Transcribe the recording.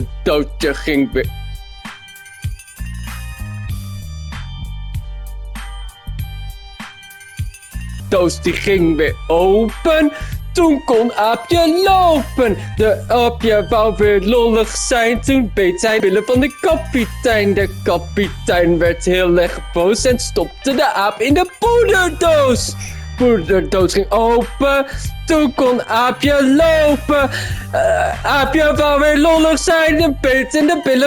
Doodje ging weer... Doos die ging weer open. Toen kon Aapje lopen. De Aapje wou weer lollig zijn. Toen beet hij billen van de kapitein. De kapitein werd heel erg boos en stopte de aap in de poederdoos. Poederdoos ging open. Toen kon Aapje lopen. Aapje wou weer lollig zijn en beet in de billen